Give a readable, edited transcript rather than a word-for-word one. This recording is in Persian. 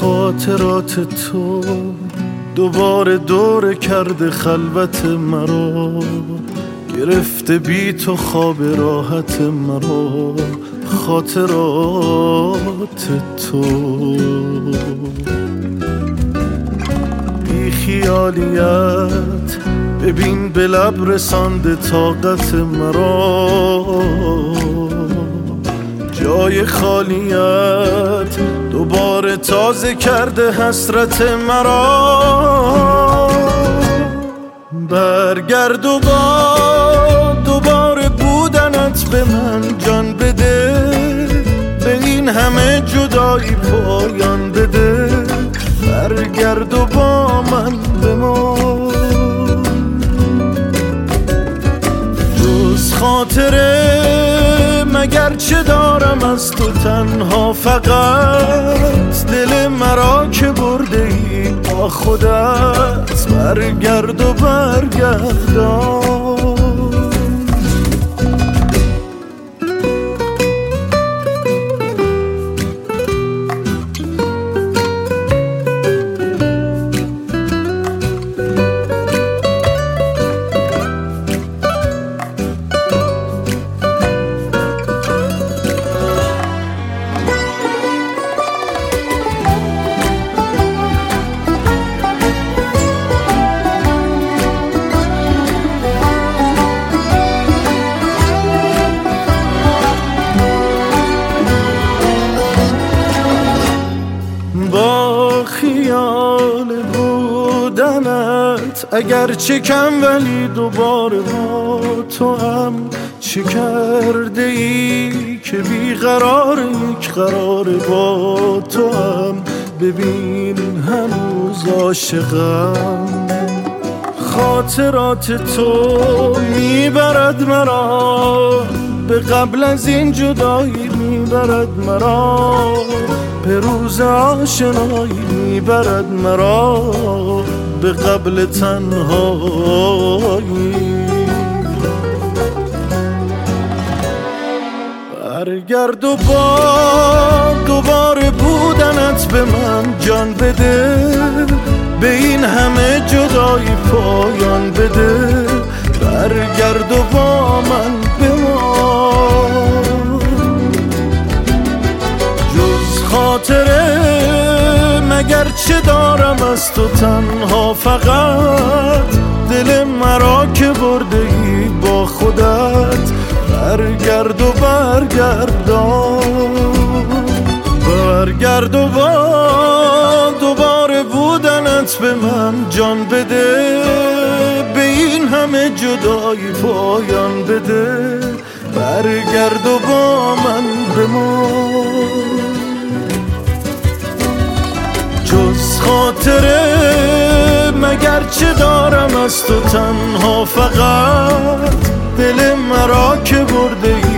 خاطرات تو دوباره دور کرده خلوت مرا، گرفته بی تو خواب راحت مرا. خاطرات تو بی خیالیت ببین به لب رسانده طاقت مرا، جای خالیت دوباره تازه کرده حسرت مرا. برگرد و با دوباره بودنت به من جان بده، به این همه جدایی پایان بده. برگرد و با من بمان، جز خاطره مگر چه دارم از تو تنها، فقط دل مرا که برده ای با خودت. برگرد و برگردان، با خیال بودنت اگر چه کم ولی دوباره با تو هم. چه کرده ای که بیقرار یک قرار با تو هم. ببین هنوز عاشقم، خاطرات تو میبرد مرا به قبل از این جدایی، میبرد مرا به روز آشنایی، میبرد مرا به قبل تنهایی. برگرد و با دوباره بودنت به من جان بده، به این همه جدایی پایان بده. برگرد و با من بمان، جز خاطره مگر چه دارم از تو تنها، فقط دل مرا که برده ای با خودت. برگرد و برگردان، برگرد و با دوباره بودنت به من جان بده، به این همه جدایی پایان بده. برگرد و با من بمان، جز خاطره مگر چه دارم از تو تنها، فقط دل مرا که برده ای